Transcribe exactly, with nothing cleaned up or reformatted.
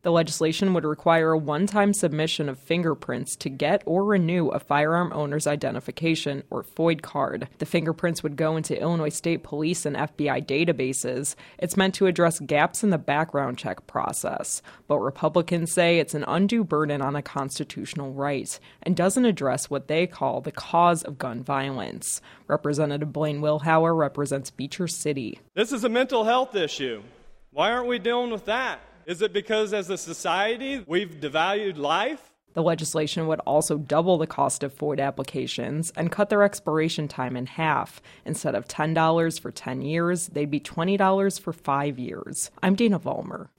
The legislation would require a one-time submission of fingerprints to get or renew a firearm owner's identification, or FOID card. The fingerprints would go into Illinois State Police and F B I databases. It's meant to address gaps in the background check process. But Republicans say it's an undue burden on a constitutional right and doesn't address what they call the cause of gun violence. Representative Blaine Wilhauer represents Beecher City. This is a mental health issue. Why aren't we dealing with that? Is it because as a society we've devalued life? The legislation would also double the cost of FOID applications and cut their expiration time in half. Instead of ten dollars for ten years, they'd be twenty dollars for five years. I'm Dana Vollmer.